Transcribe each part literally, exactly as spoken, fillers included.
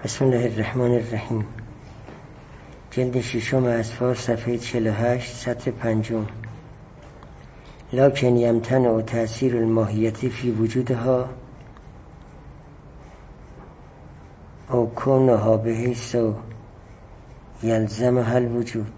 بسم الله الرحمن الرحیم. جلد ششم اصفار صفحه چهل و هشت سطر پنجم. لکن یمتنع تأثیر الماهیتی فی وجودها او کونها بحیث یلزمها الوجود.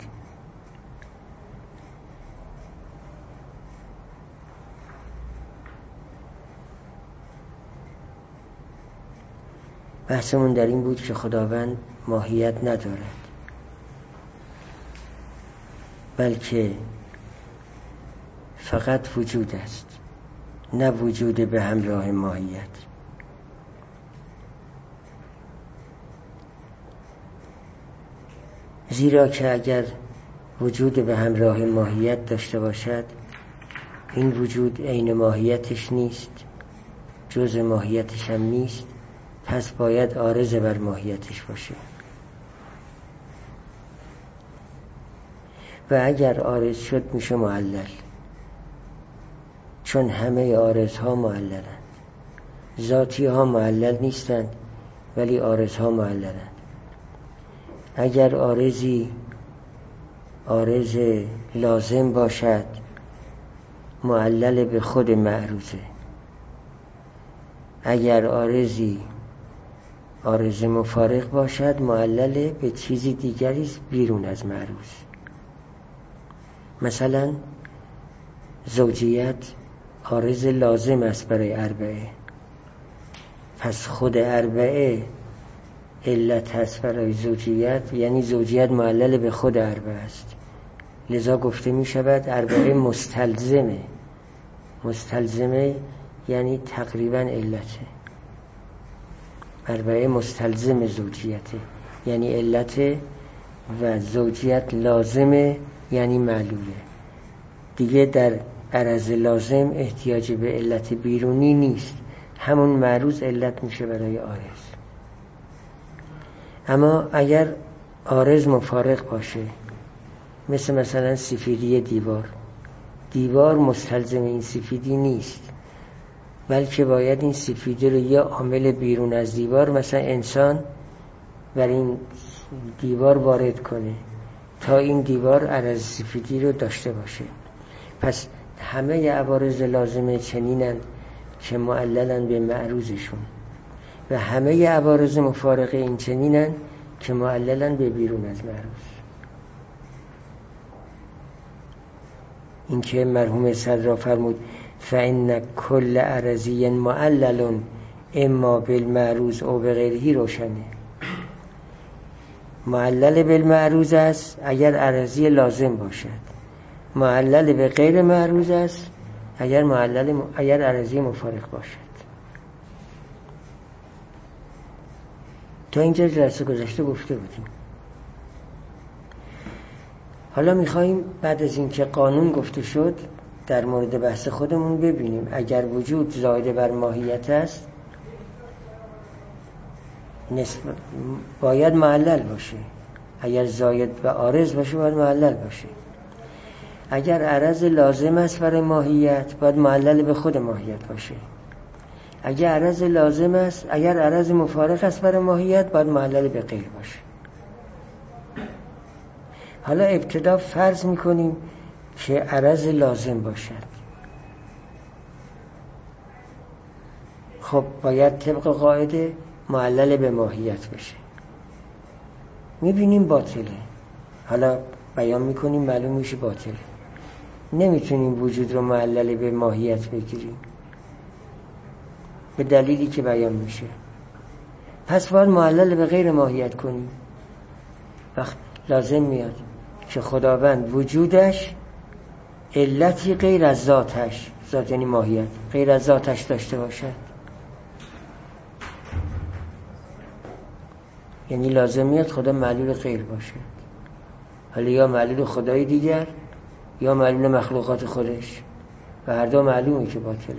بحثمون در این بود که خداوند ماهیت ندارد، بلکه فقط وجود است، نه وجود به همراه ماهیت. زیرا که اگر وجود به همراه ماهیت داشته باشد، این وجود عین ماهیتش نیست، جز ماهیتش هم نیست، پس باید عارض بر ماهیتش باشه. و اگر عارض شد میشه معلل، چون همه عارض ها معللند. ذاتی ها معلل نیستند ولی عارض ها معللند. اگر عارضی عارض لازم باشد معلل به خود معروضه. اگر عارضی عارض مفارق باشد معلل به چیزی دیگری است بیرون از معروض. مثلا زوجیت عارض لازم است برای اربعه، پس خود اربعه علت هست برای زوجیت، یعنی زوجیت معلل به خود اربعه است. لذا گفته می شود اربعه مستلزمه. مستلزمه یعنی تقریبا علته. اربعه مستلزم زوجیته یعنی علته، و زوجیت لازمه یعنی معلوله. دیگه در عرض لازم احتیاج به علت بیرونی نیست، همون معروض علت میشه برای عارض. اما اگر عارض مفارق باشه، مثل مثلا سفیدی دیوار، دیوار مستلزم این سفیدی نیست، بلکه باید این سفیدی رو یا عامل بیرون از دیوار، مثلا انسان، بر این دیوار وارد کنه تا این دیوار عرض سفیدی رو داشته باشه. پس همه عوارض لازمه چنینن که معللن به معروضشون، و همه عوارض مفارقه این چنینن که معللن به بیرون از معروض. این که مرحوم صدر فرمود فإن کل عرضی معلل اما بالمعروض او بغیره روشنه. معلل بالمعروض است اگر عرضی لازم باشد، معلل به غیر معروض است اگر معلل م... اگر عرضی مفارق باشد. تا اینجا جلسه گذشته گفته بودیم. حالا میخواییم بعد از این که قانون گفته شد در مورد بحث خودمون ببینیم اگر وجود زائد بر ماهیت است نسبت باید معلل باشه. اگر زائد و عارض باشه باید معلل باشه. اگر عرض لازم است برای ماهیت باید معلل به خود ماهیت باشه. اگر عرض لازم است اگر عرض مفارق است برای ماهیت باید معلل به غیر باشه. حالا ابتدا فرض میکنیم که عرض لازم باشد. خب باید طبق قاعده معلل به ماهیت بشه. میبینیم باطله. حالا بیان میکنیم معلوم میشه باطله. نمیتونیم وجود رو معلل به ماهیت بگیریم به دلیلی که بیان میشه. پس باید معلل به غیر ماهیت کنیم. وقت لازم میاد که خداوند وجودش علتی غیر از ذاتش، ذات یعنی ماهیت، غیر از ذاتش داشته باشد. یعنی لازم میاد خدا معلول غیر باشه. حالا یا معلول خدای دیگر یا معلول مخلوقات خودش، و هر دو معلومه که باطلن.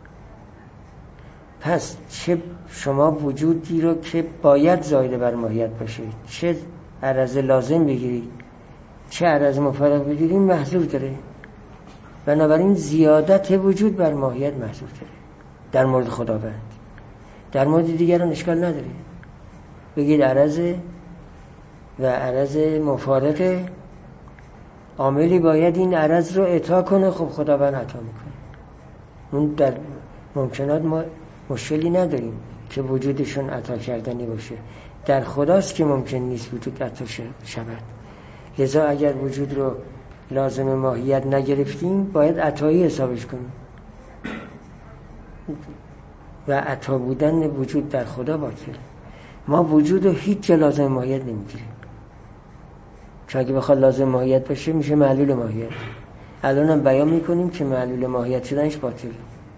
پس چه شما وجودی رو که باید زائد بر ماهیت باشه، چه عرض لازم بگیرید چه عرض مفارق بگیرید، محظور داره. بنابراین زیادت وجود بر ماهیت محظور داره در مورد خداوند. در مورد دیگران اشکال نداره. بگید عرضه و عرض مفارقه، عاملی باید این عرض رو عطا کنه، خب خداوند عطا میکنه. اون در ممکنات ما مشکلی نداریم که وجودشون عطا کردنی باشه، در خداست که ممکن نیست وجود عطا شود. لذا اگر وجود رو لازم ماهیت نگرفتیم باید عطایی حسابش کنیم و عطا بودن وجود در خدا باطله. ما وجود رو هیچ جا لازم ماهیت نمیگیریم، چون اگه بخواد لازم ماهیت باشه میشه معلول ماهیت. الان هم بیان میکنیم که معلول ماهیت شدنش باطله،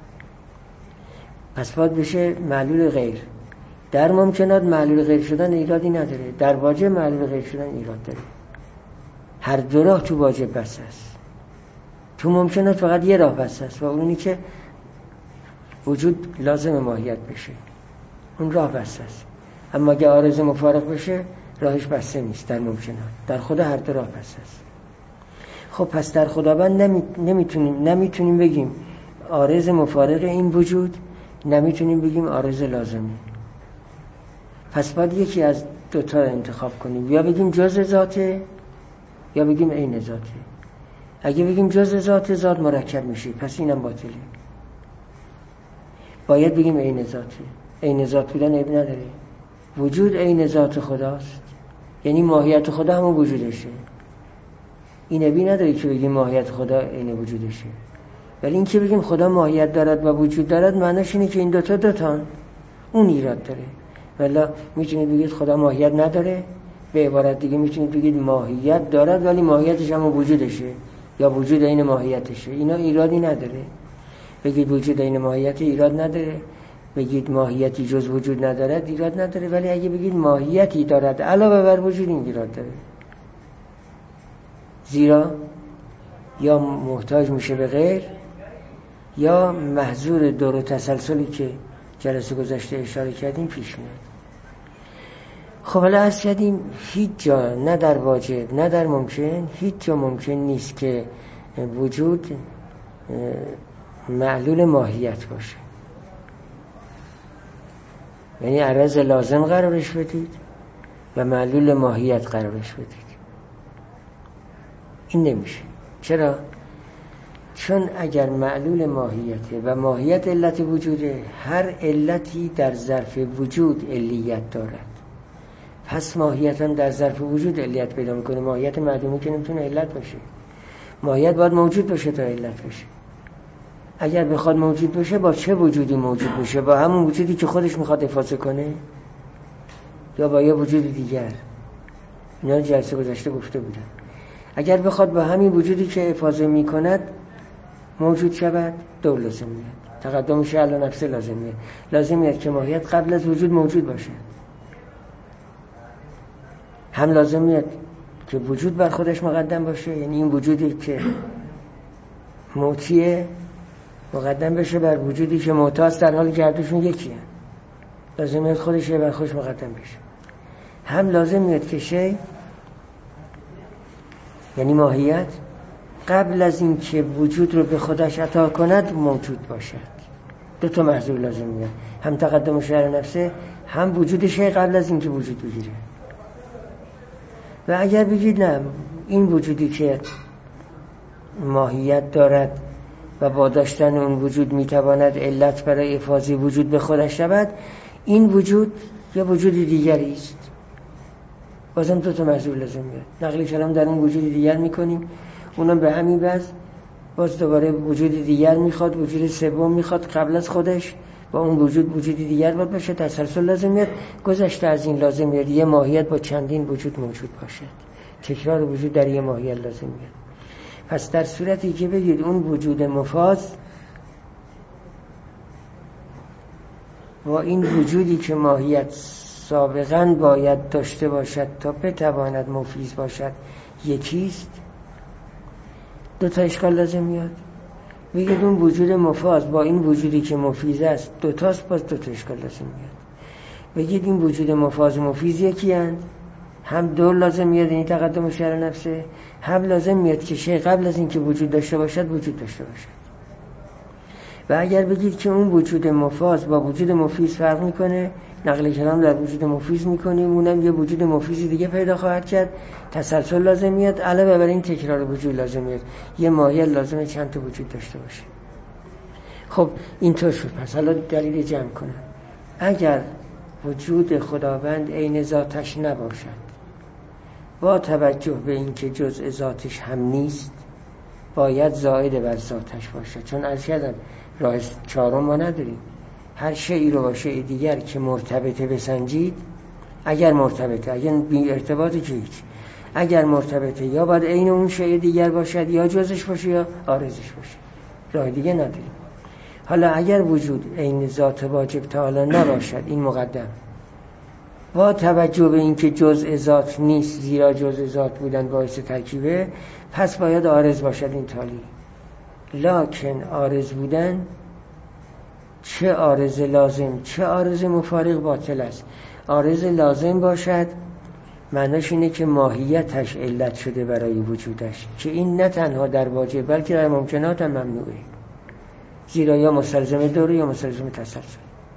پس باید بشه معلول غیر. در ممکنات معلول غیر شدن ایرادی نداره، در واجب معلول غیر شدن ایراد داره. هر دو راه تو واجب بس است، تو ممکنات فقط یه راه بس است و اونی که وجود لازم ماهیت بشه، اون راه بس است. اما اگه عارض مفارق بشه راهش بسته نیست. در ممکنات در خدا هر دو راه بس است. خب پس در خداوند نمی... نمیتونیم نمیتونیم بگیم عارض مفارق این وجود، نمیتونیم بگیم عارض لازمی. پس باید یکی از دوتا انتخاب کنیم، یا بگیم جز ذاته یا بگیم عین ذاته. اگه بگیم جز ذات، ذات مرکب میشه، پس اینم باطله. باید بگیم عین ذاته. عین ذات بودن عیب نداره. وجود عین ذات خداست، یعنی ماهیت خدا همون وجودشه. این عیبی نداره که بگیم ماهیت خدا عین وجودشه. ولی این که بگیم خدا ماهیت دارد و وجود دارد، معناش اینه که این دوتا دوتان، اون ایراد داره. ولی میتونید بگید خدا ماهیت نداره، به عبارت دیگه میتونید بگید ماهیت دارد ولی ماهیتش هم وجودشه، یا وجود این ماهیتشه. اینا ایرادی نداره. بگید وجود این ماهیت ایراد نداره، بگید ماهیتی جز وجود ندارد ایراد نداره. ولی اگه بگید ماهیتی دارد علاوه بر وجود، این ایراد داره. زیرا یا محتاج میشه به غیر، یا محظور دور و تسلسلی که جلسه گذشته اشاره کردیم پیش میاد. خب حالا عرض کردیم هیچ جا، نه در واجب نه در ممکن، هیچ جا ممکن نیست که وجود معلول ماهیت باشه. یعنی عرض لازم قرارش بدید و معلول ماهیت قرارش بدید. این نمیشه. چرا؟ چون اگر معلول ماهیته و ماهیت علت وجوده، هر علتی در ظرف وجود علیت دارد، پس ماهیت هم در ظرف وجود علیت پیدا میکنه. ماهیت معدومی که نمیتونه علت باشه. ماهیت باید موجود باشه تا علت باشه. اگر بخواد موجود باشه، با چه وجودی موجود باشه؟ با همون وجودی که خودش میخواد افاضه کنه، یا با یه وجود دیگر؟ اینا جلسه گذشته گفته بودم. اگر بخواد با همین وجودی که افاضه میکند موجود شود، دو لازم میاد. تقدم شعل و نفس لازم میاد. لازم میاد که ماهیت قبل از وجود موجود باشه. هم لازم میاد که وجود بر خودش مقدم باشه، یعنی این وجودی که موتیه مقدم بشه بر وجودی که موتاست، در حالی که هر دوشون یکیه. لازم میاد خودش بر خودش مقدم بشه. هم لازم میاد که شی، یعنی ماهیت، قبل از این که وجود رو به خودش عطا کند موجود باشد. دو تا محظور لازم میاد، هم تقدم شعر نفسه، هم وجود شی قبل از این که وجود بگیره. و اگر بگید نه، این وجودی که ماهیت دارد و با داشتن اون وجود میتواند علت برای افاضه وجود به خودش شود، این وجود یا وجود دیگری است. بازم دو تا محظور لازم میاد. نقل کلام در اون وجود دیگر میکنیم، اونم به همین وجه باز دوباره وجود دیگر میخواد، وجود سوم میخواد قبل از خودش، با اون وجود وجود دیگر باید باشه. تسلسل لازم میاد. گذشته از این لازم میاد یه ماهیت با چندین وجود موجود باشد. تکرار وجود در یه ماهیت لازم میاد. پس در صورتی که بگید اون وجود مفاض با این وجودی که ماهیت سابقاً باید داشته باشد تا بتواند مفیض باشد یکیست، دو تا اشکال لازم میاد. بگید اون وجود مفاض با این وجودی که مفیض است دو تاست، باز دو تا اشکال لازم میاد. بگید این وجود مفاض و مفیض یکی هست، هم دور لازم میاد، این تقدم شعر نفسه، هم لازم میاد که شی قبل از این که وجود داشته باشد وجود داشته باشد. و اگر بگید که اون وجود مفاض با وجود مفیض فرق میکنه، نقل کلام در وجود مفیز میکنیم، اونم یه وجود مفیزی دیگه پیدا خواهد کرد، تسلسل لازم میاد، علاوه بر این تکرار وجود لازم میاد، یه ماهیت لازمه چند تا وجود داشته باشه. خب اینطور شد. پس حالا دلیل جمع کنم. اگر وجود خداوند عین ذاتش نباشد، با توجه به اینکه جزء ذاتش هم نیست، باید زائد بر ذاتش باشد. چون عرض کردم راه چهارم ما نداریم. هر شیئی رو با شیء دیگر که مرتبطه بسنجید، اگر مرتبطه، اگر بی ارتباطه که هیچ، اگر مرتبطه یا باید عین اون شیء دیگر باشد، یا جزش باشه یا عارضش باشه، راه دیگه نداریم. حالا اگر وجود عین ذات واجب تعالی نباشد، این مقدم، با توجه به اینکه جزء ذات نیست، زیرا جزء ذات بودن باعث ترکیبه، پس باید عارض باشد این تالی. لکن عارض بودن، چه عارض لازم چه عارض مفارق، باطل است. عارض لازم باشد معناش اینه که ماهیتش علت شده برای وجودش، که این نه تنها در واجب بلکه در ممکنات هم ممنوعه، زیرا یا مستلزم دوره یا مستلزم تسلسل.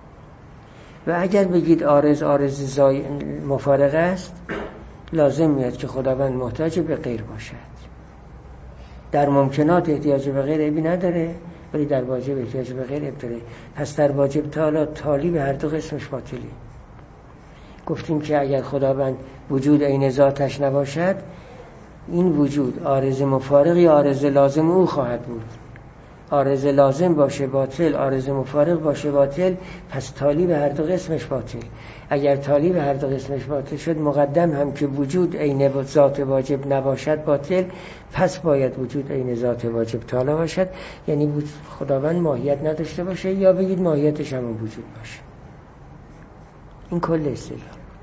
و اگر بگید عارض عارض زای... مفارق است، لازم میاد که خداوند محتاج به غیر باشد. در ممکنات احتیاج به غیر عیبی نداره، ولی در واجب احتیاج به غیر عیب داره. پس در واجب تعالی تالی به هر دو قسمش باطلی. گفتیم که اگر خداوند وجود عین ذاتش نباشد، این وجود عارض مفارق یا عارض لازم او خواهد بود. عارض لازم باشه باطل، عارض مفارق باشه باطل، پس تالی به هر دو قسمش باطل. اگر تالی به هر دو قسمش باطل شد، مقدم هم که وجود عین ذات واجب نباشد باطل، پس باید وجود عین ذات واجب تعالی باشد، یعنی خداوند ماهیت نداشته باشه، یا بگید ماهیتش هم وجود باشه. این کل اصطلاح. اصطلاح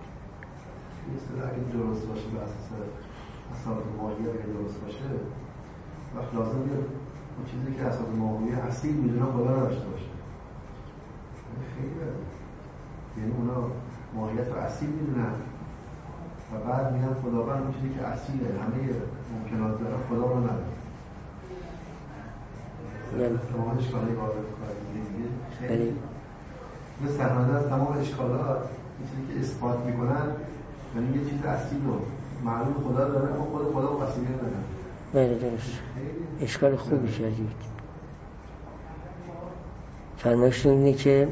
اگه درست باشه به اساس اساس ماهیت اگه درست باشه، وقت لازم بیاد اون چیزی که اساس ماهیت اصیل میدونه خدا نداشته باشه. خیلی بده. یعنی اونا ماهیت رو اصیل میدونن و بعد میگن خداوند اون چیزی که اصیله، همه ممکنات داره، خدا رو نداره. تمام اشکالی وارد کنید دیگه. مثل سرمنده از تمام اشکالات چیزی که اثبات میکنن، یعنی یه چیز اصیل رو معلوم خدا داره، اما خود خدا رو اصیل نداره. بله درست. اشکال خوبی کردید. فرمایشتون اینه که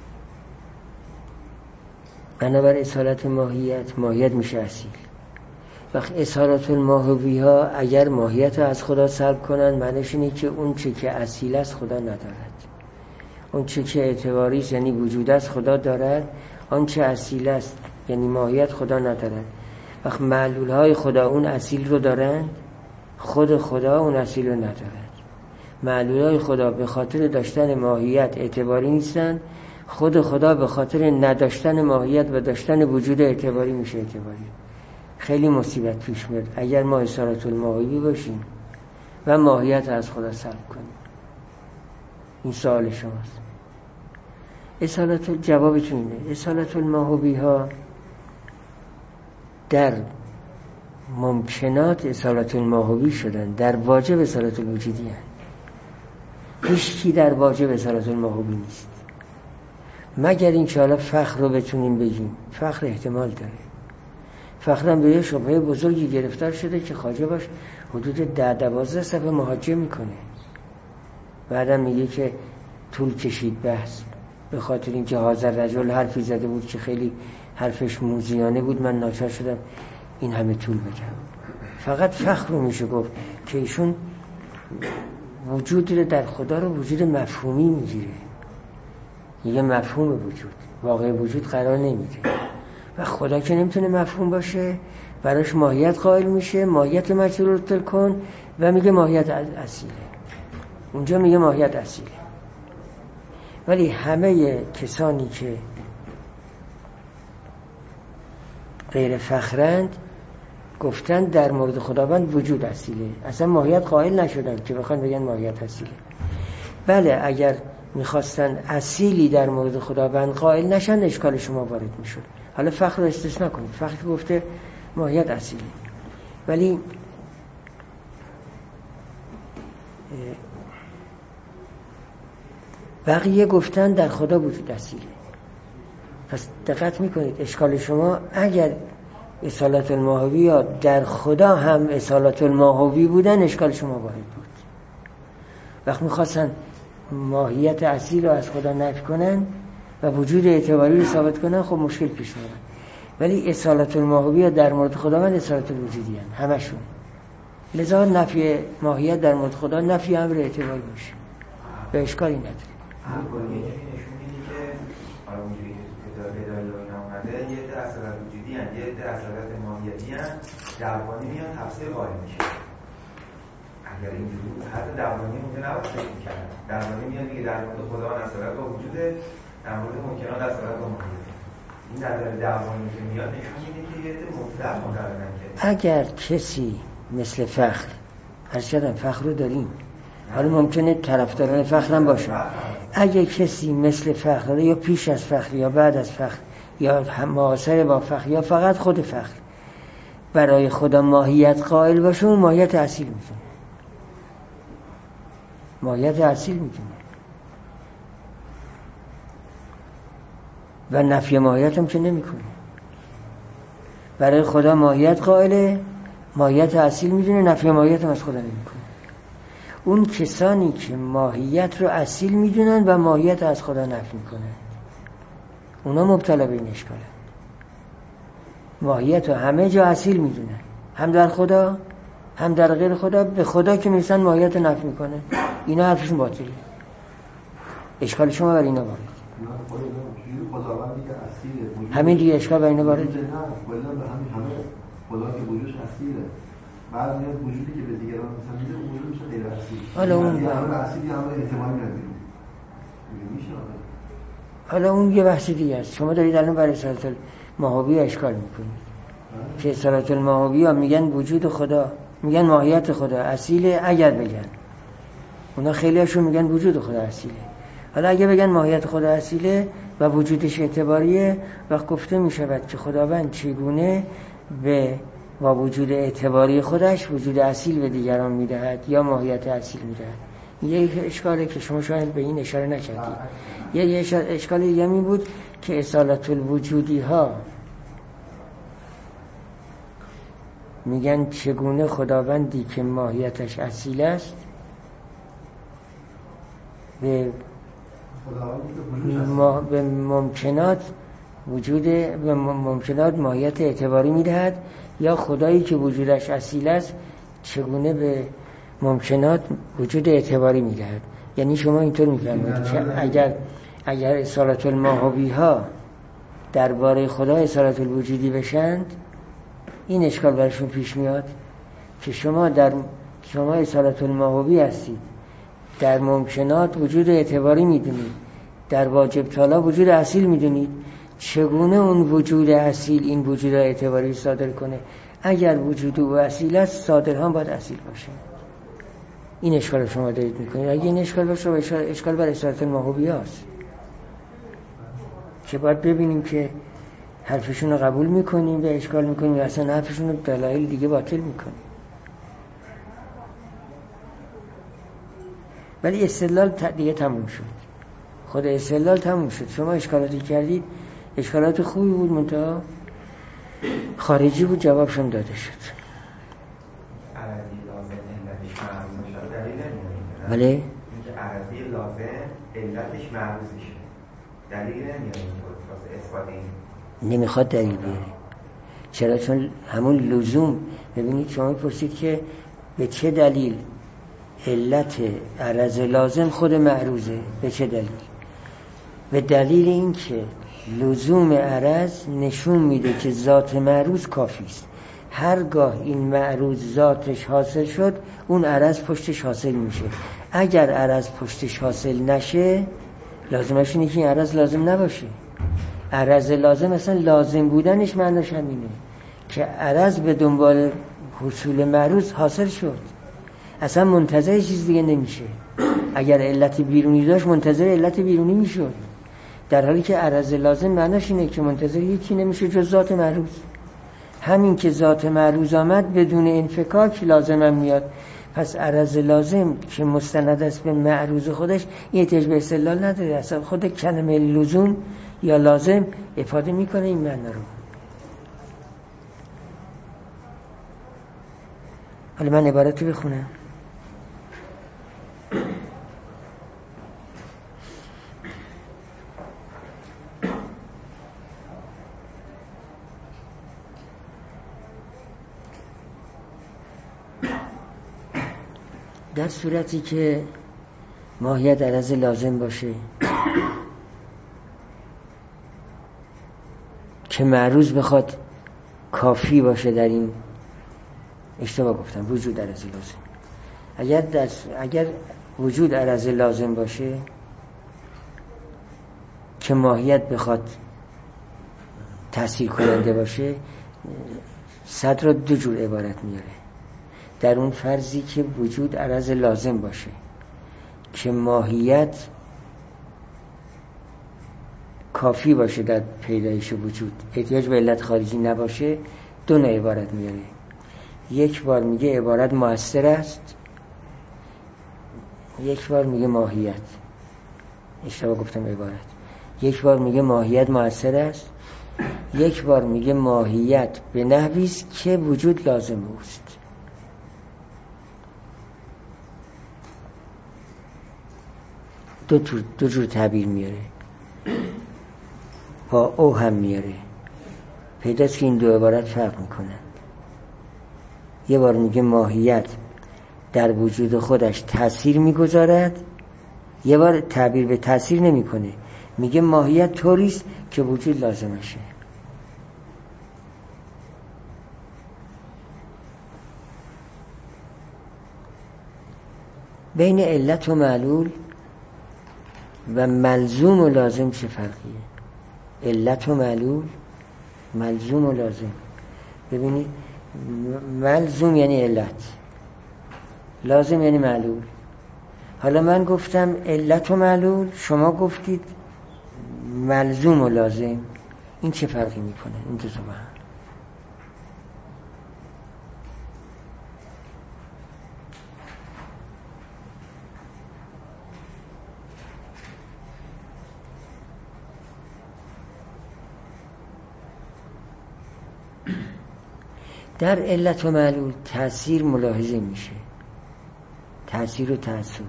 بنابر اصالت ماهیت، ماهیت میشه اصیل. وقت اصالت الماهوی ها اگر ماهیت رو از خدا سلب کنن، معنیش اینه که اون چه که اصیل است خدا ندارد، اون چه که اعتباری است یعنی وجود است خدا دارد، آن چه اصیل است یعنی ماهیت خدا ندارد. وقت معلول های خدا اون اصیل رو دارن، خود خدا اون اصیل رو ندارد. معلول های خدا به خاطر داشتن ماهیت اعتباری نیستن، خود خدا به خاطر نداشتن ماهیت و داشتن وجود اعتباری میشه اعتباری. خیلی مصیبت پیش میاد اگر ما اصالت الماهوی باشیم و ماهیت از خدا سلب کنیم. این سوال شماست. اصالت جوابتون اینه. اصالت الماهوی ها در ممکنات اصالت الماهوی شدن، در واجب اصالت الوجودی هست. هیچ کی در واجب اصالت الماهوی نیست، مگر این که حالا فخر رو بتونیم بگیم. فخر احتمال داره. فخرم به یه شبهه بزرگی گرفتار شده که خواجه باش حدود ده دوازده صفحه محاجه میکنه، بعدم میگه که طول کشید بحث به خاطر اینکه حاضر رجل حرفی زده بود که خیلی حرفش موذیانه بود، من ناچار شدم این همه طول بگم. فقط فخر رو میشه گفت که ایشون وجود رو در خدا رو وجود مفهومی میگیره، یه مفهوم وجود، واقع وجود قرار نمیده و خدا که نمیتونه مفهوم باشه، براش ماهیت قائل میشه، ماهیت مجرور تل کن و میگه ماهیت اصیله. اونجا میگه ماهیت اصیله. ولی همه کسانی که غیر فخرند گفتن در مورد خداوند وجود اصیله، اصلا ماهیت قائل نشدن که بخوان بگن ماهیت اصیله. بله اگر میخواستن اصیلی در مورد خداوند قائل نشن، اشکال شما وارد میشد. حالا فخر رو استثناء کنید، فخر گفته ماهیت اصیله، ولی بقیه گفتن در خدا وجود اصیله. پس دقت میکنید اشکال شما اگر اصالت الماهوی یا در خدا هم اصالت الماهوی بودن اشکال شما واحد بود. وقت میخواستن ماهیت اصلی رو از خدا نفی کنن و وجود اعتباری رو ثابت کنن، خب مشکل پیش میاد. ولی اصالت الماهوی در مورد خداوند اصالت الوجودی هن همشون، لذا نفی ماهیت در مورد خدا نفی امر اعتباری میشه، به اشکالی نداره. همونی یه جوری نشون میده که حالا اونجوری که تو کتاب ادعای اینا اومده یه عده اصالت وجودی هن، یه عده اصالت ماهیتی هن، دربانی میان تفسیر قائل میشه. اگر اینجوری بود حتی دربانی ممکن نباید فکر میکردن. دربانی میان دیگه در مورد خداوند اصالت با وجوده، در مورد ممکنات اصالت با ماهیت. این نظر دربانی که میاد نشون میده که یه عده مطلق معتقدن که اگر کسی مثل فخر، عرض کردم فخر رو داریم، حالا ممکنه طرفداران فخر هم باشن، اگه کسی مثل فخر یا پیش از فخر یا بعد از فخر یا معاصر با فخر یا فقط خود فخر برای خدا ماهیت قائل باشه، اون ماهیت اصیل میتونه ماهیت اصیل میتونه و نفی ماهیت هم که نمیکنه. برای خدا ماهیت قائله، ماهیت اصیل میدونه، نفی ماهیت هم از خدا نمیکنه. اون کسانی که ماهیت رو اصیل میدونن و ماهیت از خدا نفی میکنن، اونا مبتلا به این اشکالن. ماهیت رو همه جا اصیل میدونن، هم در خدا هم در غیر خدا. به خدا که میرسن ماهیت رو نفی میکنن، اینا حرفشون باطله. اشکال شما بر اینا وارد. همین دیگه اشکال بر اینا وارد. نه، کلا به همین همه خدا که وجودش اصیله. بعد میاد وجودی که به دیگران مثلا میده اون وجود میشه غیر اصیل. حالا اون همه اصیلی همه احتمالی نداره. میشه. حالا اون یه بحث دیگه است. شما دارید الان برای اصالت الماهوی اشکال میکنید که اصالت الماهوی ها میگن وجود خدا، میگن ماهیت خدا اصیله. اگر بگن اونا خیلی هاشون میگن وجود خدا اصیله. حالا اگه بگن ماهیت خدا اصیله و وجودش اعتباریه، وقت گفته میشود که خداوند چگونه به با وجود اعتباری خودش وجود اصیل به دیگران میدهد یا ماهیت اصیل میدهد. یه اشکاله که شما شاید به این اشاره نکردید. یه اشکال دیگه این بود که اصالت الوجودی ها میگن چگونه خداوندی که ماهیتش اصیل است به ما به ممکنات وجود به ممکنات ماهیت اعتباری میدهد، یا خدایی که وجودش اصیل است چگونه به ممکنات وجود اعتباری میدهد. یعنی شما اینطور میفهمید که اگر اگر اصالت الماهوی ها درباره خدا اصالت الوجودی بشند، این اشکال برشون پیش میاد که شما در شما اصالت الماهوی هستید، در ممکنات وجود اعتباری میدونید، در واجب طالا وجود اصیل میدونید. چگونه اون وجود اصیل این وجود اعتباری صادر کنه؟ اگر وجود او اصیل است، صادر هم باید اصیل باشه. این اشکال شما دارید میکنید. اگه این اشکال باشه، اشکال بر اصالت الماهوی هاست که باید ببینیم که حرفشون رو قبول میکنیم و اشکال میکنیم و اصلا حرفشون رو دلایل دیگه باطل میکنیم. ولی استدلال دیگه تموم شد، خود استدلال تموم شد. شما اشکالاتی کردید، اشکالات خوبی بود، منتها خارجی بود، جوابشون داده شد. عرضی لازم علتش معروض شد دلیل نمیاره. بله؟ اینکه عرضی لازم علتش معروض میشه دلیل نمیاره واسه اثبات این. نمیخواد دلیل بیاره. چرا؟ چون همون لزوم. ببینید شما پرسید که به چه دلیل علت عرض لازم خود معروضه. به چه دلیل؟ به دلیل این که لزوم عرض نشون میده که ذات معروض کافی است. هرگاه این معروض ذاتش حاصل شد، اون عرض پشتش حاصل میشه. اگر عرض پشتش حاصل نشه، لازمش اینه که این عرض لازم نباشه. عرض لازم اصلا لازم بودنش معناش همینه که عرض به دنبال حصول معروض حاصل شد، اصلا منتظر چیز دیگه نمیشه. اگر علت بیرونی داشت، منتظر علت بیرونی میشد، در حالی که عرض لازم معناش اینه که منتظر هیچی نمیشه جز ذات معروض. همین که ذات معروض آمد بدون انفکاک لازم هم میاد. پس عرض لازم که مستند است به معروض خودش، این احتیاج به استدلال نداره. اصلا خود کلمه لزوم یا لازم افاده میکنه این معنا رو. حالا من عبارت رو بخونم. در صورتی که ماهیت عرض لازم باشه که معروض بخواد کافی باشه در این، اشتباه گفتم، وجود عرض لازم. اگر در اگر وجود عرض لازم باشه که ماهیت بخواد تأثیر کننده باشه، صدر را دو جور عبارت میاره. در اون فرضی که وجود عرض لازم باشه که ماهیت کافی باشه در پیدایش وجود، احتیاج به علت خارجی نباشه، دو نوع عبارت میاره. یک بار میگه عبارت مؤثر است، یک بار میگه ماهیت، اشتباه گفتم عبارت، یک بار میگه ماهیت مؤثر است، یک بار میگه ماهیت به نحوی است که وجود لازم است. دو جور دو جور تعبیر میاره، با او هم میاره. پیداست که این دو عبارت فرق میکنن. یه بار میگه ماهیت در وجود خودش تأثیر میگذارد، یه بار تعبیر به تأثیر نمیکنه، میگه ماهیت طوریست که وجود لازمشه. بین علت و معلول و ملزوم و لازم چه فرقیه؟ علت و معلول، ملزوم و لازم. ببینید، ملزوم یعنی علت، لازم یعنی معلول. حالا من گفتم علت و معلول، شما گفتید ملزوم و لازم. این چه فرقی میکنه این دو تا با هم؟ در علت و معلول تأثیر ملاحظه میشه، تأثیر و تأثیر،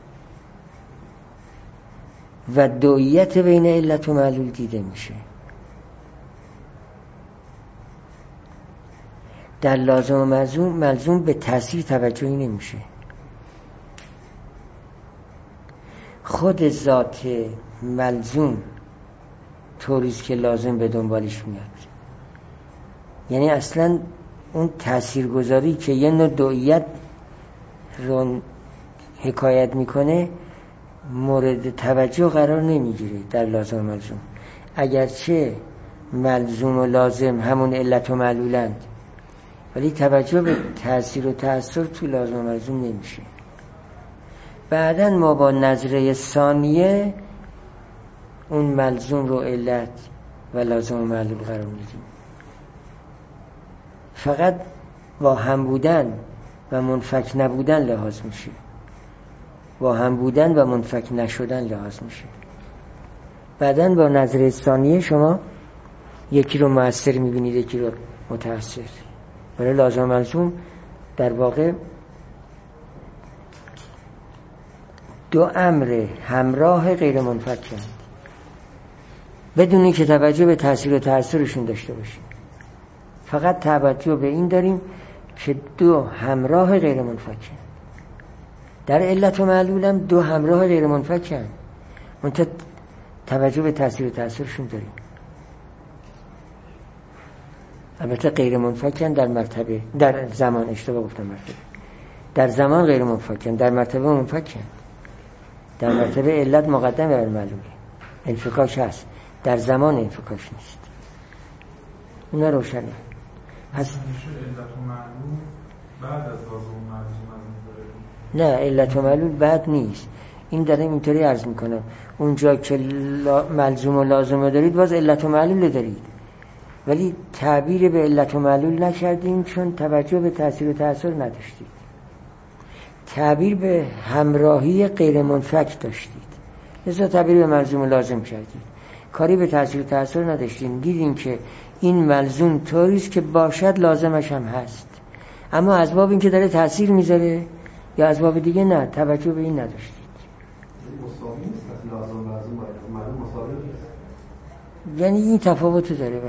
و دویت بین علت و معلول دیده میشه. در لازم و ملزوم، ملزوم به تأثیر توجهی نمیشه. خود ذات ملزوم طوریست که لازم به دنبالش میاد. یعنی اصلا اون تاثیرگذاری که یه نوع دویت رو حکایت میکنه مورد توجه قرار نمیگیره در لازم و ملزوم. اگرچه ملزوم و لازم همون علت و معلولند، ولی توجه به تأثیر و تأثیر تو لازم و ملزوم نمیشه. بعدن ما با نظریه ثانیه اون ملزوم رو علت و لازم و معلول قرار میدیم. فقط با هم بودن و منفک نبودن لحاظ میشه، با هم بودن و منفک نشدن لحاظ میشه. بعدن با نظریه ثانیه شما یکی رو مؤثر میبینید، یکی رو متأثر. برای لازم و ملزوم در واقع دو امر همراه غیر منفک هستند، بدون اینکه توجه به تأثیر و تأثیرشون داشته باشیم. فقط توجه به این داریم که دو همراه غیر منفک هستند. در علت و معلول هم دو همراه غیر منفک هستند، منتها توجه به تأثیر و تأثیرشون داریم. البته غیر منفکن در مرتبه، در زمان، اشتباه گفتم مرتبه، در زمان غیر منفکن، در مرتبه منفکن. در مرتبه علت مقدم بر معلوله، انفکاک هست، در زمان انفکاک نیست. اونا روشنه. پس علت و معلول بعد از لازم و ملزوم نه، علت و معلول بعد نیست. این داره اینطوری عرض میکنم، اونجا که ملزوم و لازم دارید باز علت و معلول دارید، ولی تعبیر به علت و معلول نکردیم چون توجه به تأثیر و تأثیر نداشتید. تعبیر به همراهی غیر منفک داشتید، لذا تعبیر به ملزوم و لازم کردید. کاری به تاثیر و تأثیر نداشتیم، دیدیم که این ملزوم طوریست که باشد لازمش هم هست، اما از باب این که داره تأثیر میذاره یا از باب دیگه نه، توجه به این نداشتید. مساوی نیست لازم لازم باید معلوم مساوی نیست، یعنی این تفاوت داره.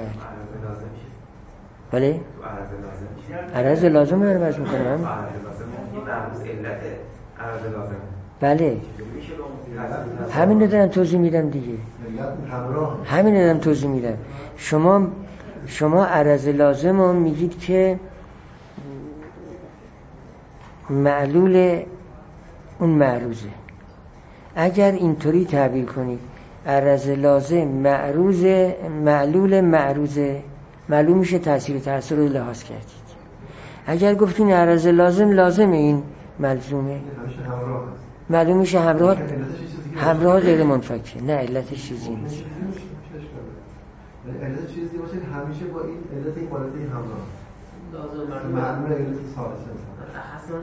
بله بله عرض لازم رو عرض میکنم. عرض لازم علت عرض لازم. بله همین رو دارم توضیح میدم دیگه، همین رو دارم توضیح میدم. شما شما عرض لازم رو میگید که معلول اون معروضه. اگر اینطوری تعبیر کنید عرض لازم معروض معلول معروضه، معلوم میشه تأثیر و تأثیر رو لحاظ کردید. اگر گفتین عرض لازم لازم این ملزومه، معلوم میشه همراه همراه غیر منفکه. نه علتش چیزی نیست. علت چیزی باشه همیشه با این علت این بالات این همراه لازم معلومه علت ثالثه اصلا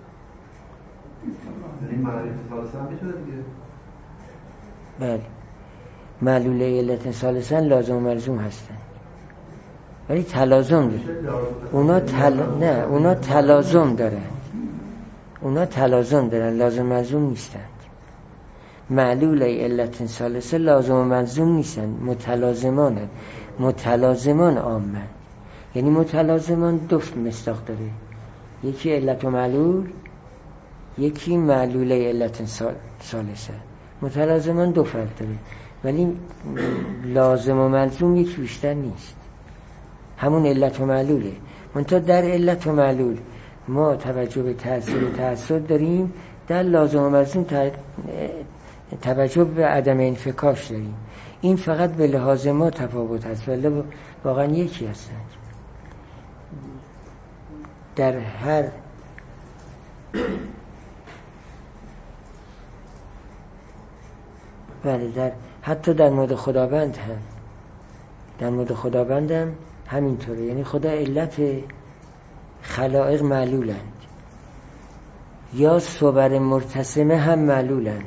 این معلومه ثالثه هم میتونه دیگه. بله معلول علت ثالثه لازم و ملزوم هستن ولی تلازم داره. اونا تل... نه اونا تلازم دارن، اونا تلازم دارن، لازم ملزوم نیستن. معلول علت ثالثه لازم و ملزوم نیستن، متلازمانن. متلازمان عامن، یعنی متلازمان دو مصداق داره، یکی علت و معلول، یکی معلول علت ثالثه. متلازمان دو فرق داره ولی لازم و ملزوم یکی بیشتر نیست، همون علت و معلوله. منتها در علت و معلول ما توجه به تأثیر و تأثیر داریم، در لازم و ملزوم توجه به عدم انفکاش داریم. این فقط به لحاظ ما تفاوت هست ولی واقعا یکی هستند. در هر بله در حتی در مورد خداوند هم در مورد خداوند هم همینطوره، یعنی خدا علت خلائق معلولند یا صور مرتسمه هم معلولند.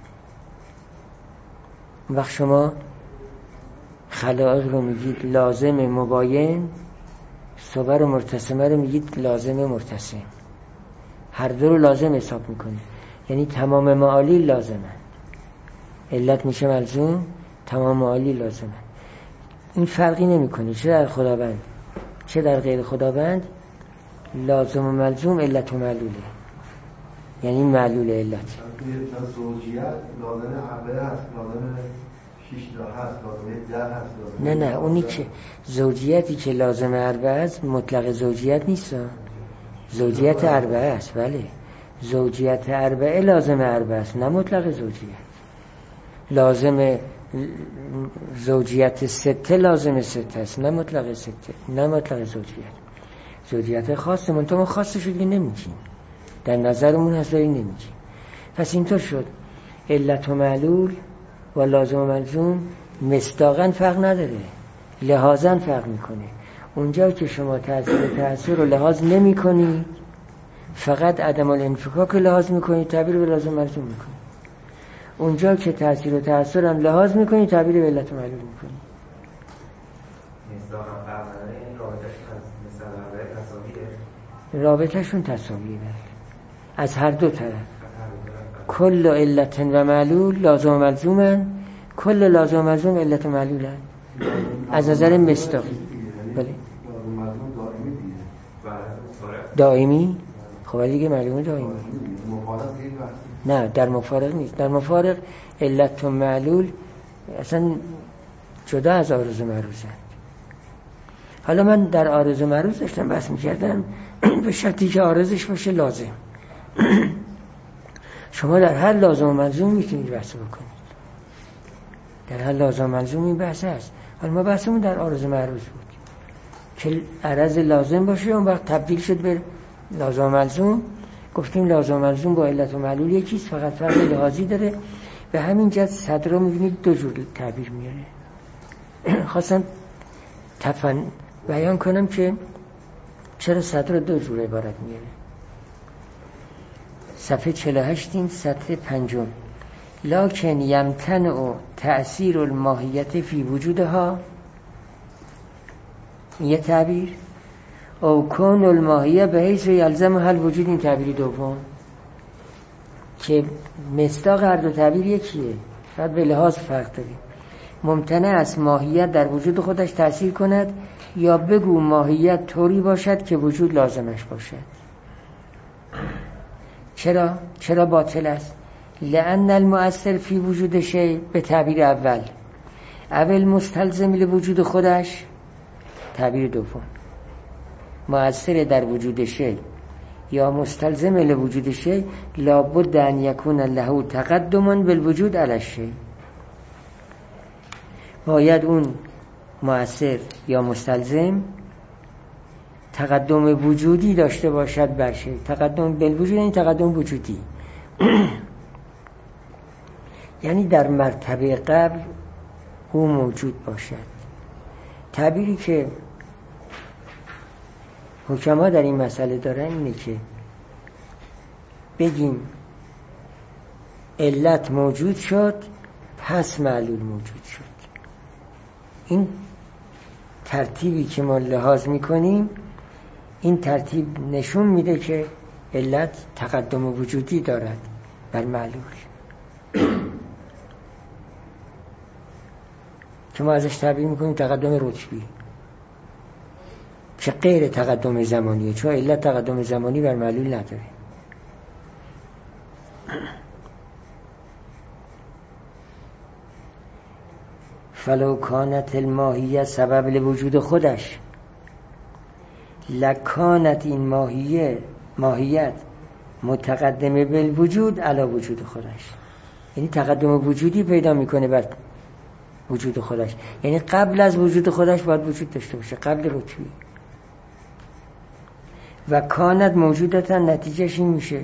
وقت شما خلائق رو میگید لازم مباین، صور مرتسمه رو میگید لازم مرتسم، هر دو رو لازم حساب میکنید، یعنی تمام معالی لازمه. علت میشه ملزوم، تمام معالی لازمه. این فرقی نمیکنه چه در خداوند چه در غیر خداوند، لازم و ملزوم علت و معلوله، یعنی معلول علت. زوجیت لازم عقله هست، لازم شش تا هست، لازم ده هست، لازم نه نه اونی که زوجیتی که لازم اربعه است مطلق زوجیت نیست، زوجیت اربعه است. بله زوجیت اربعه لازم اربعه است نه مطلق زوجیت. لازم زوجیت سته لازم سته است نه مطلق سته، نه مطلق زوجیت. زوجیت خاصه منطقه ما خاصه شدی نمیگیم، در نظرمون هستایی نمیگیم. پس اینطور شد علت و معلول و لازم و ملزوم مصداقاً فرق نداره، لحاظاً فرق میکنه. اونجا که شما تأثیر و تأثیر رو لحاظ نمی کنی، فقط عدم الانفکاک لحاظ میکنی، تعبیر به لازم و ملزوم میکنی. اونجا که تأثیر و تأثیر هم لحاظ میکنی، تعبیر به علت و معلول میکنی. مصداقاً فرق نداره، این رابطه‌شون تصاویره. رابطه‌شون تصاویره از هر دو طرف. کل علت و معلول لازم و ملزومن، کل لازم و ملزوم علت و معلولن از نظر مصداقی. بله دائمی. خب دیگه معلومه دائمی. نه در مفارق نیست. در مفارق علت و معلول اصلا جدا از عارض و معروضن. حالا من در عارض و معروض داشتم بحث میکردم به شرطی که عارضش باشه لازم. شما در هر لازم و ملزوم میتونید بحث بکنید، در هر لازم و ملزوم این بحث هست. حالا ما بحثمون در عارض و معروض بود که عرض لازم باشه، اون وقت تبدیل شد به لازم و ملزوم. گفتیم لازم و ملزوم با علت و معلول یکیست، فقط فرق لحاظی داره. به همین جهت صدر رو میبینید دو جور تعبیر میاره. خواستم تفن بیان کنم که چرا صدر دو جور عبارت میاره. صفحه چهل و هشت این سطر پنجم. لکن یمتنع تأثیر الماهیت فی وجودها، یه تعبیر، او کون الماهیه به حیث یلزم حل وجود، این تعبیر دوم که مصداق هر دو تعبیر یکیه، شاید به لحاظ فرق داریم. ممتنع است ماهیت در وجود خودش تأثیر کند، یا بگو ماهیت طوری باشد که وجود لازمش باشد. چرا؟ چرا باطل است؟ لأن المؤثر فی وجود شیء، به تعبیر اول، اول مستلزم لوجود خودش، تعبیر دوم مؤثر در وجود شیء یا مستلزم لوجود شیء، لابد ان یکون له تقدم بالوجود علی الشیء، باید اون مؤثر یا مستلزم تقدم وجودی داشته باشد بر شیء. تقدم بالوجود یعنی تقدم وجودی یعنی در مرتبه قبل او موجود باشد. تعبیری که حکما در این مسئله دارن اینه که بگیم علت موجود شد پس معلول موجود شد. این ترتیبی که ما لحاظ میکنیم، این ترتیب نشون میده که علت تقدم وجودی دارد بر معلول که ما ازش تعبیر میکنیم تقدم رتبی، که غیر تقدم زمانیه، چون علت تقدم زمانی بر معلول نداره. فلو کانت الماهیه سبب لوجود خودش، لکانت این ماهیه ماهیت متقدمه بالوجود علی وجود خودش، یعنی تقدم وجودی پیدا میکنه بر وجود خودش، یعنی قبل از وجود خودش باید وجود داشته باشه، قبل رتبی. و کانت موجودتا، نتیجهش این میشه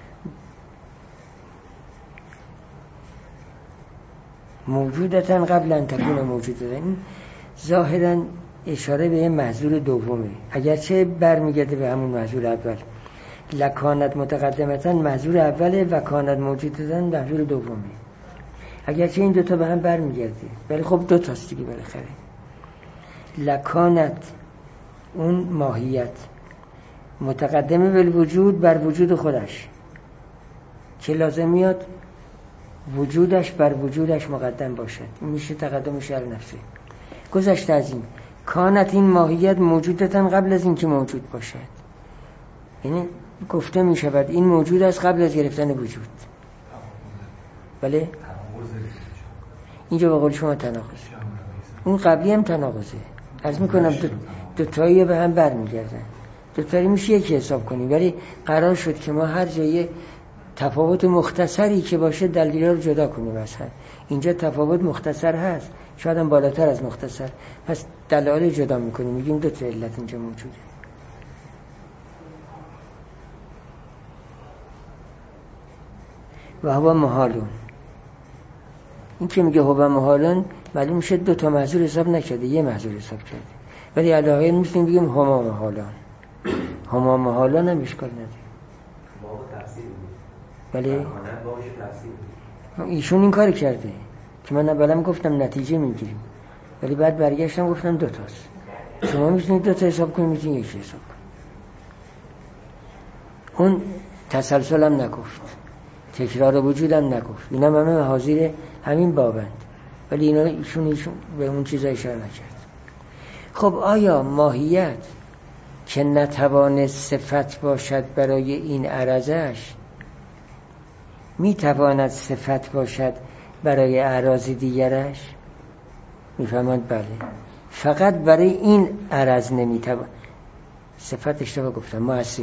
موجودتا قبل ان تکون موجودتا. این ظاهرا اشاره به محذور دومه، اگرچه برمیگرده به همون محذور اول. لکانت متقدمتا محذور اوله و کانت موجودتا محذور دومه، اگرچه این دوتا به هم برمیگرده ولی خب دو تاست دیگه بالاخره. لکانت اون ماهیت متقدمه بالوجود بر وجود خودش، که لازم میاد وجودش بر وجودش مقدم باشد، این میشه تقدم شر نفسه. گذشته از این، کانت این ماهیت موجودتن قبل از این که موجود باشد، یعنی گفته میشود این موجود است قبل از گرفتن وجود. بله اینجا به قول شما تناقض، اون قبلی هم تناقضه. عرض میکنم دو, دو تایی به هم برمیگردن، دو تایی میشه یکی حساب کنیم، ولی قرار شد که ما هر جایی تفاوت مختصری که باشه دلیل رو جدا کنیم. مثلا اینجا تفاوت مختصر هست، شاید هم بالاتر از مختصر، پس دلایل جدا میکنیم، میگیم دو تا علت اینجا موجوده. و هو محالون، این که میگه هو محالون معلوم میشه دو تا محذور حساب نکرده، یه محذور حساب کرده، ولی علاوه میتونیم بگیم هما محالون. هما محالون هم اشکال نداره. بله ایشون این کار کرده که من اولم گفتم نتیجه میگیریم، ولی بعد برگشتم گفتم دو تاست. شما میتونید دو تا حساب کنید، میتونید یک حساب کنید. اون تسلسل هم نگفت، تکرار وجود هم نگفت، اینا همه حاضر همین بابند، ولی اینا ایشون ایشون به اون چیزا اشاره نکرد. خب آیا ماهیت که نتوانست صفت باشد برای این عرضش میتواند صفت باشد برای اعراض دیگرش؟ میفهمند بله، فقط برای این عرض نمیتواند. صفت اشتباه گفتم، مؤثر.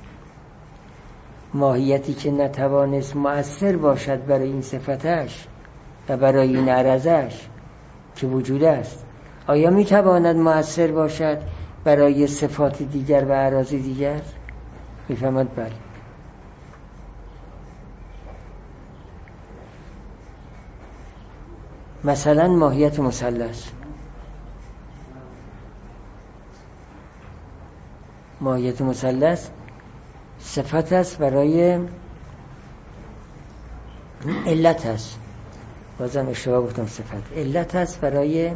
ماهیتی که نتوانست مؤثر باشد برای این صفتش و برای این عرضش که وجود است، آیا میتواند مؤثر باشد برای صفات دیگر و اعراض دیگر؟ میفهمند بله. مثلا ماهیت مثلث، ماهیت مثلث صفت است برای علت است، بازم اشتباه گفتم صفت. علت هست برای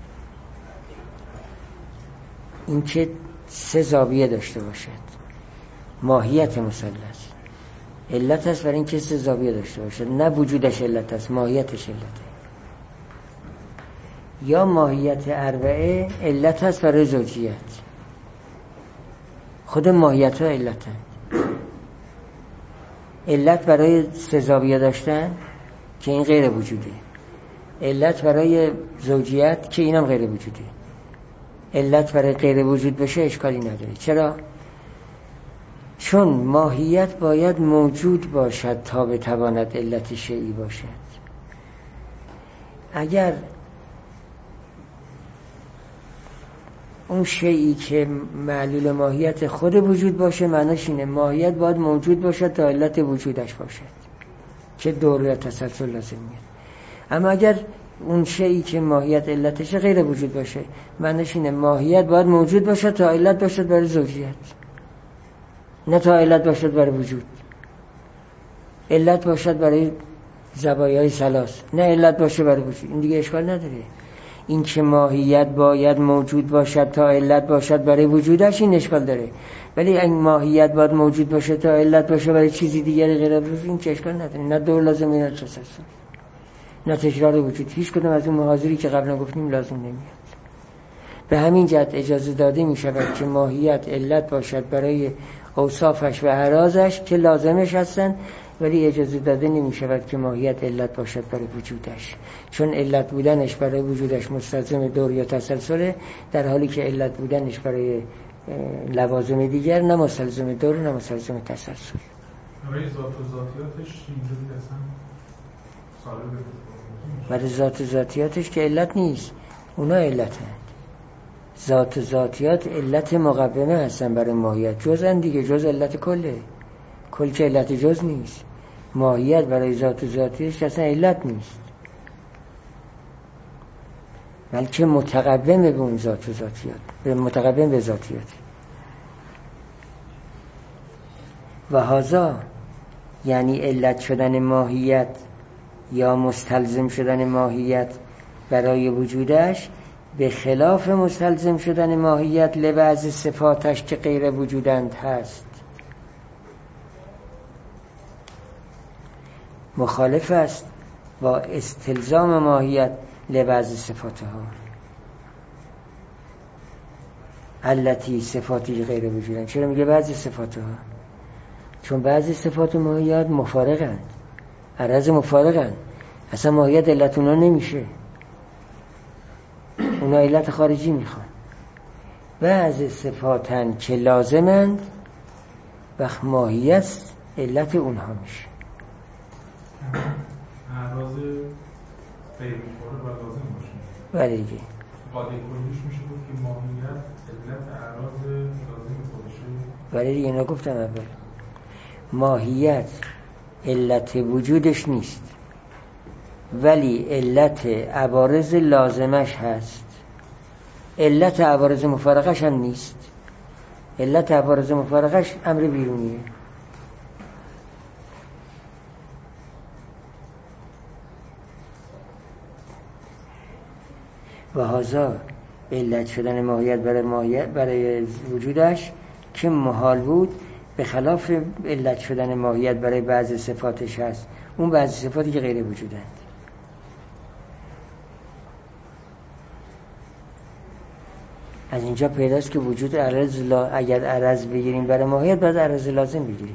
اینکه سه زاویه داشته باشد. ماهیت مثلث علت هست برای اینکه سه زاویه داشته باشد، نه وجودش علت هست، ماهیتش علته. یا ماهیت اربعه علت هست برای زوجیت، خود ماهیت ها علت هست. علت برای سه زاویه داشتن که این غیر وجوده، علت برای زوجیت که اینم غیر وجوده. علت برای غیر وجود بشه اشکالی نداره. چرا؟ چون ماهیت باید موجود باشد تا بتواند علت شیئی باشد. اگر اون شیئی که معلول ماهیت خود وجود باشه، معناش اینه ماهیت باید موجود باشد تا علت وجودش باشد که دور یا تسلسل لازم میاد. اما اگر اون شیئی که ماهیت علتش غیر وجود باشه، معناش اینه ماهیت باید موجود باشد تا علت باشد برای زوجیت، نه تا علت باشد برای وجود. علت باشد برای زوایای ثلاث، نه علت باشه برای وجود. این دیگه اشکال نداره. این که ماهیت باید موجود باشد تا علت باشد برای وجودش، این اشکال داره. ولی این ماهیت باید موجود باشه تا علت باشه برای چیزی دیگری غیر از وجود، این که اشکال نداره. نه دور لازم، نه تسلسل، نه تکرار وجود. هیچ کدوم از اون محاذیری که قبلا گفتیم لازم نمیاد. به همین جهت اجازه داده می شود که ماهیت علت باشد برای اوصافش و اعراضش که لازمش هستن، ولی اجازه داده نمی شود که ماهیت علت باشد برای وجودش، چون علت بودنش برای وجودش مستلزم دور یا تسلسله، در حالی که علت بودنش برای لوازم دیگر نه مستلزم دور نه مستلزم تسلسل. برای ذات و ذاتیاتش اینجوری اصلا سالبه. برای ذات و ذاتیاتش که علت نیست، اونا علت هست. ذات و ذاتیات علت مقومه هستن برای ماهیت، جزء دیگه، جز علت کله. کل که علت جز نیست. ماهیت برای ذات و ذاتیاتش اصلا علت نیست، بلکه متقوم به اون ذات و ذاتیات، به متقوم به ذاتیات. و هذا یعنی علت شدن ماهیت یا مستلزم شدن ماهیت برای وجودش، به خلاف مستلزم شدن ماهیت لبعض صفاتش که غیر وجودند هست. مخالف است با استلزام ماهیت لبعض صفاتها التي صفاتی غیر وجودند. چرا میگه بعضی صفاتها؟ چون بعضی صفات ماهیت مفارقند، عرض مفارقند، اصلا ماهیت علت اونا نمیشه، اونا علت خارجی میخوان. بعضی صفاتن که لازمند و ماهیت علت اونها میشه. اعراض غیر مفارق و لازم باشه. بله دیگه. قاعده کلیش میشه بود که ماهیت علت اعراض لازم خودشه. بله دیگه، اینا گفتم اول. ماهیت علت وجودش نیست، ولی علت عوارض لازمش هست. علت عوارض مفارقش هم نیست. علت عوارض مفارقش امر بیرونیه. و هذا علت شدن ماهیت برای ماهیت برای وجودش که محال بود، به خلاف علت شدن ماهیت برای بعضی صفاتش هست، اون بعضی صفاتی که غیر وجودند. از اینجا پیداست که وجود عرض لا... اگر عرض بگیریم برای ماهیت، باید عرض لازم بگیریم.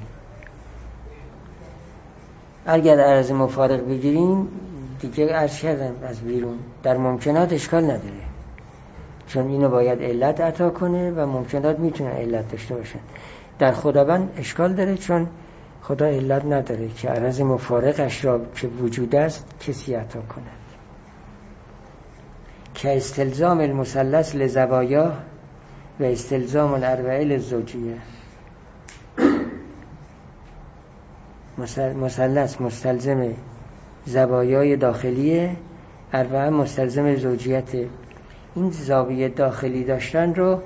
اگر عرض مفارق بگیریم دیگه عرض کردم از بیرون در ممکنات اشکال نداره، چون اینو باید علت عطا کنه و ممکنات میتونه علت داشته باشه. در خداوند اشکال داره، چون خدا علت نداره که عرض مفارقش را که وجود است کسی عطا کند. که استلزام المثلث لزوایا و استلزام الاربعه للزوجیه. مثلث مستلزم زوایای داخلیه، اربعه مستلزم زوجیت. این زاویه داخلی داشتن رو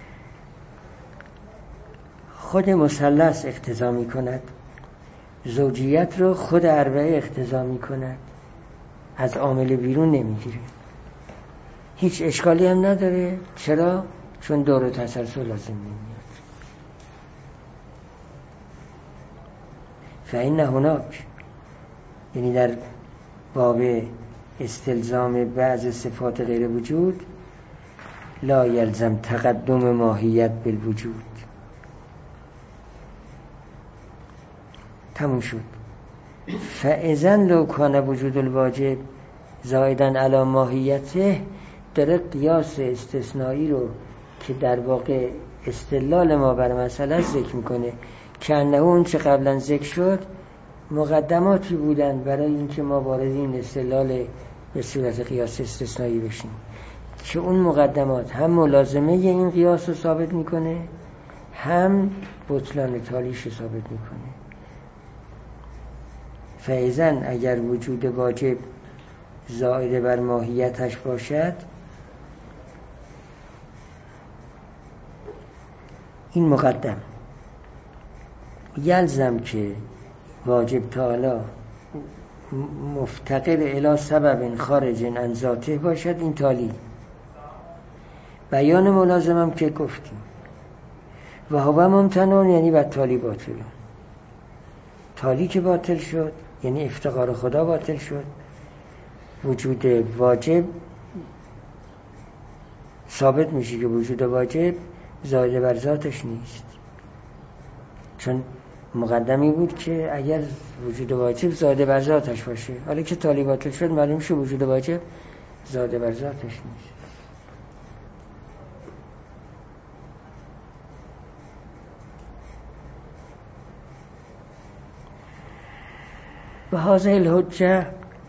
خود مثلث اقتضا می کند، زوجیت رو خود اربعه اقتضا می کند. از عامل بیرون نمیگیره. هیچ اشکالی هم نداره. چرا؟ چون دور و تسلسل لازم نمیاد. فإن هناک، یعنی در باب استلزام بعض صفات غیر وجود، لا یلزم تقدم ماهیت بالوجود. تموم شد. فاذا لو کان وجود الواجب زائدا علی ماهیته، داره قیاس استثنایی رو که در واقع استدلال ما بر مسئله ذکر میکنه که انه اون چه قبلا ذکر شد مقدماتی بودن برای اینکه ما وارد این استدلال به صورت قیاس استثنایی بشیم، که اون مقدمات هم ملازمه این قیاس رو ثابت میکنه، هم بطلان تالیش رو ثابت میکنه. فایزن اگر وجود واجب زائد بر ماهیتش باشد، این مقدم یلزم که واجب تعالی مفتقر الی سبب خارج عن ذاته باشد. این تالی بیان ملازمم که گفتیم و هو ممتنون، یعنی بعد تالی باطل. تالی که باطل شد یعنی افتقار خدا باطل شد. وجود واجب ثابت میشه که وجود واجب زائد بر ذاتش نیست، چون مقدمی بود که اگر وجود واجب زائد بر ذاتش باشه، حالا که تالی باطل شد معلوم شد وجود واجب زائد بر ذاتش نیست. و هذه الحجه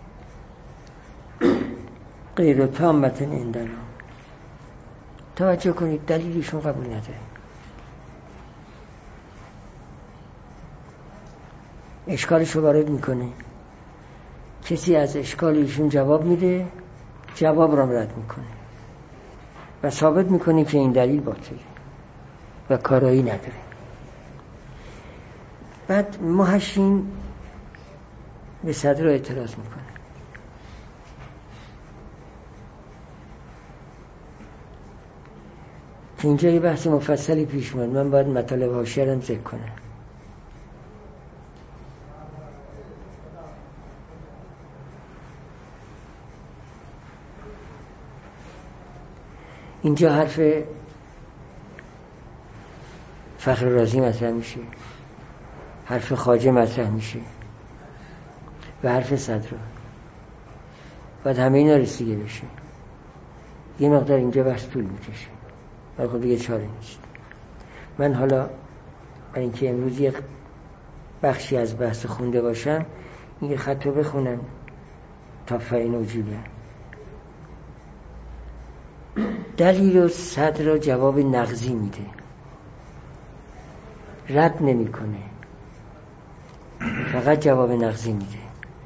غیر تامة عندنا. توجه کنید، دلیلیشون قبول نداره. اشکالشو وارد میکنه، کسی از اشکالشون جواب میده، جواب را رد میکنه و ثابت میکنه که این دلیل باطله و کارایی نداره. بعد محشین به صدر اعتراض میکنه. اینجا یه بحث مفصلی پیش میاد، من باید مطالب حاشیه رو ذکر کنم. اینجا حرف فخر رازی مطرح میشه، حرف خواجه مطرح میشه و حرف صدر. باید همه اینا رسیده بشه. یه مقدار اینجا بحث طول میکشه ولی خب دیگه چاره نیست. من حالا برای اینکه امروز یک بخشی از بحث خونده باشم، این خط رو بخونم تا فعین وجوده. دلیل و صدر رو جواب نقضی میده، رد نمی کنه، فقط جواب نقضی میده.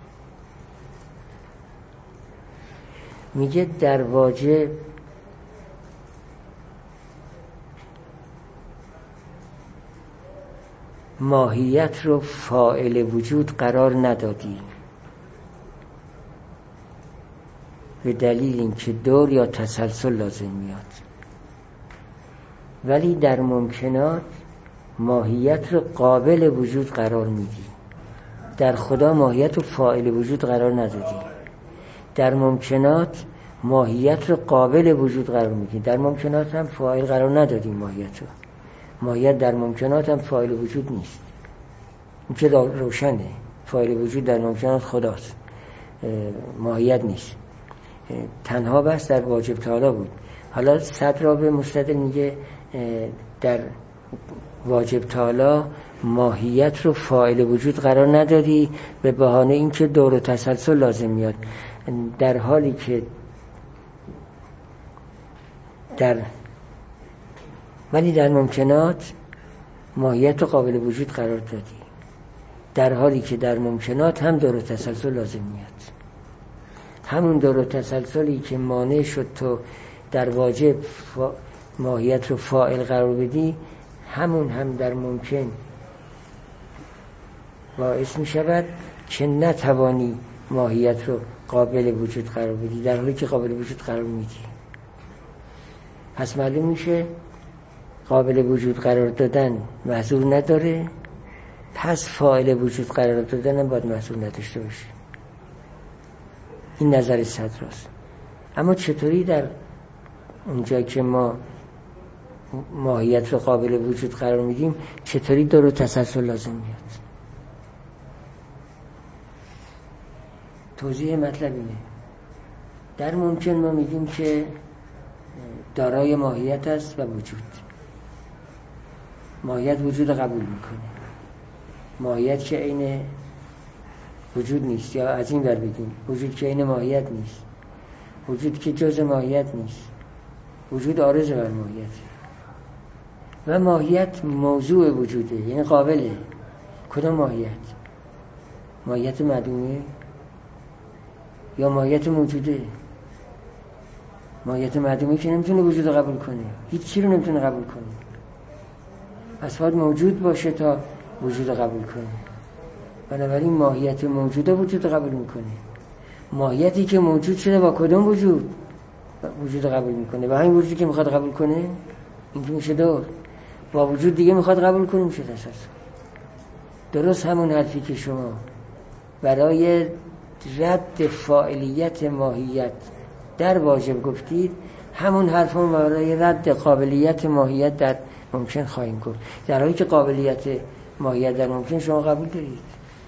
میگه در واجب ماهیت رو فاعل وجود قرار ندادی به دلیل اینکه دور یا تسلسل لازم میاد، ولی در ممکنات ماهیت رو قابل وجود قرار میدی. در خدا ماهیت رو فاعل وجود قرار ندادی، در ممکنات ماهیت رو قابل وجود قرار میدی. در ممکنات هم فاعل قرار ندادی ماهیت رو. ماهیت در ممکنات هم فاعل وجود نیست. این که روشنه، فاعل وجود در ممکنات خداست، ماهیت نیست. تنها بس در واجب تعالی بود. حالا صدر را به مستدل میگه در واجب تعالی ماهیت رو فاعل وجود قرار ندادی به بهانه اینکه دور و تسلسل لازم میاد، در حالی که در ولی در ممکنات ماهیت رو قابل وجود قرار دادی، در حالی که در ممکنات هم دور و تسلسل لازم میاد. همون دور و تسلسلی که مانع شد تو در واجب فا... ماهیت رو فاعل قرار بدی، همون هم در ممکن باعث می شود که نتوانی ماهیت رو قابل وجود قرار بدی در حالی که قابل وجود قرار میدی. پس معلوم میشه قابل وجود قرار دادن محظور نداره، پس فاعل وجود قرار دادن هم باید محظور نداشته باشه. این نظر صدراست. اما چطوری در اونجا که ما ماهیت رو قابل وجود قرار میدیم چطوری دور و تسلسل لازم میاد؟ توضیح مطلب اینه. در ممکن ما میگیم که دارای ماهیت است و وجود، ماهیت وجود قبول میکنه، ماهیت که عین وجود نیست، یا از این ور بگیم وجود که عین ماهیت نیست، وجود که جز ماهیت نیست، وجود عارض بر ماهیت و ماهیت موضوع وجوده، یعنی قابله. کدام ماهیت؟ ماهیت معدومه یا ماهیت موجوده؟ ماهیت معدومه که نمیتونه وجود قبول کنه، هیچ چی رو نمیتونه قبول کنه، پس باید موجود باشه تا وجود قبول کنه. بنابراین ماهیت موجوده وجود قبول میکنه. ماهیتی که موجود شده با کدام وجود وجود قبول میکنه؟ با همین وجودی که میخواد قبول کنه. این که میشه دور. با وجود دیگه میخواد قبول کنه میشه تسلسل. درست همون حرفی که شما برای رد فاعلیت ماهیت در واجب گفتید، همون حرف هم برای رد قابلیت ماهیت در ممکن خواهیم گفت، در حالی که قابلیت ماهیت در ممکن شما قبول دارید.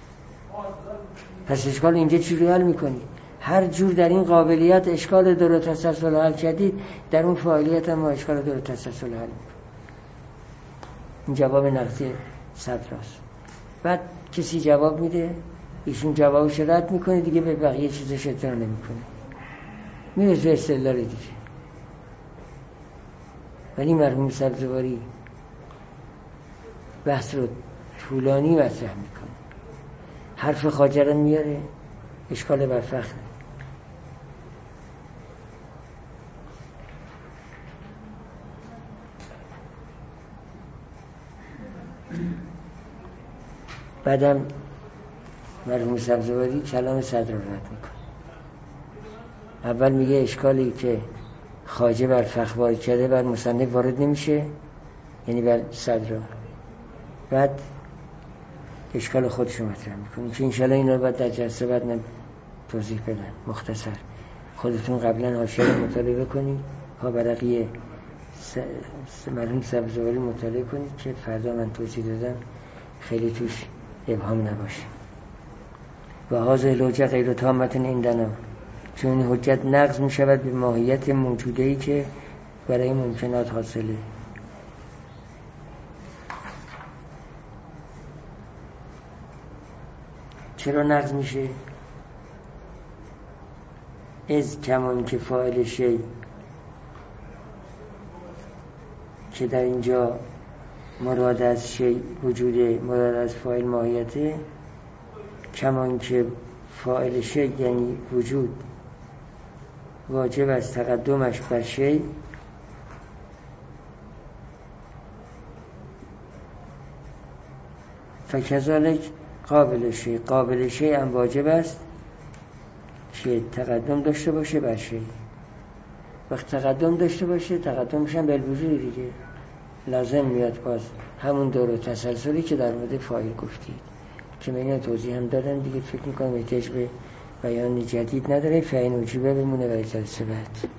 پس اشکال اینجا چجوری حل میکنید؟ هر جور در این قابلیت اشکال دور و تسلسل حل کردید، در اون فاعلیت هم ما اشکال دور و تسلسل حل میکنید. این جواب نقضی صدراست. بعد کسی جواب میده، ایشون جوابش رد میکنه، دیگه به بقیه چیزش اعتنا نمیکنه، میرسه استدلال دیگه. ولی مرحوم سبزواری بحث رو طولانی مطرح میکنه، حرف خواجه رو میاره، اشکال برفخ. بعدم مرحوم سبزواری کلام صدر رو رد میکنه. اول میگه اشکالی که خواجه بر فخر وارد کرده بر مصنف وارد نمیشه، یعنی بر صدر. بعد اشکال خودش رو مطرح میکنه که انشالله این رو باید در جلسه بعد من توضیح بدم مختصر. خودتون قبلا حاشیه رو مطالعه کنید، ها برقیه مرحوم سبزواری مطالعه کنید که فردا من توضیح دادم خیلی توش ابهام نباشه. و هذه الحجه غیر تامه عندنا، چون این حجت نقض می شود به ماهیت موجوده‌ای که برای ممکنات حاصله. چرا نقض میشه؟ از کمان که فاعل شی که در اینجا مراد از شی وجوده، مراد از فاعل ماهیته، کمان که فاعل شی یعنی وجود واجب از تقدمش بر شی، فکذالک قابل شی، قابل شی هم واجب است که تقدم داشته باشه بر شی. وقت تقدم داشته باشه، تقدمش هم بالوجود دیگه لازم میاد باز همون دور و تسلسلی که در مورد فاعل گفتید که من توضیح هم دادم دیگه. فکر میکنم احتیاج به بیان جدید نداره، فعین وجوبه بمونه برای جلسه بعد.